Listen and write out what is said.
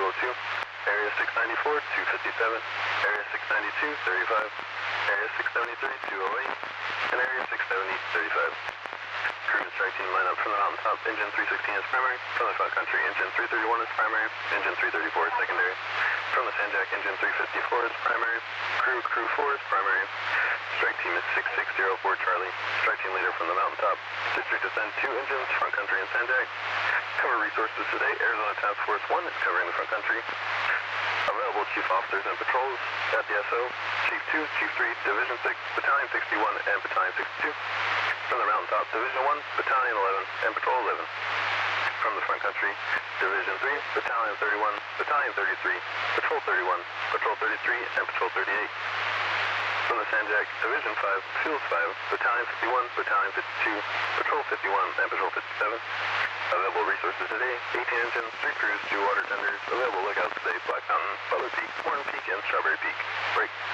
202, Area 694, 257, Area 692, 35, Area 673, 208, and Area 670, 35. Crew and strike team line up from the mountaintop. Engine 316 is primary. From the front country, engine 331 is primary. Engine 334 is secondary. From the Sanjak, engine 354 is primary. Crew 4 is primary. Strike team is 6604 Charlie. Strike team leader from the mountaintop. District to send 2 engines, front country and Sanjak. Cover resources today. Arizona Task Force 1 is covering the front country. Available chief officers and patrols at the SO. Chief 2, Chief 3, Division 6, Battalion 61, and Battalion 62. From the mountaintop, Division 1, Battalion 11, and Patrol 11. From the front country, Division 3, Battalion 31, Battalion 33, Patrol 31, Patrol 33, and Patrol 38. From the Sanjak, Division 5, Field 5, Battalion 51, Battalion 52, Patrol 51, and Patrol 57. Available resources today, 18 engines, 3 crews, 2 water tenders. Available lookouts today, Black Mountain, Butler Peak, Warren Peak, and Strawberry Peak. Break.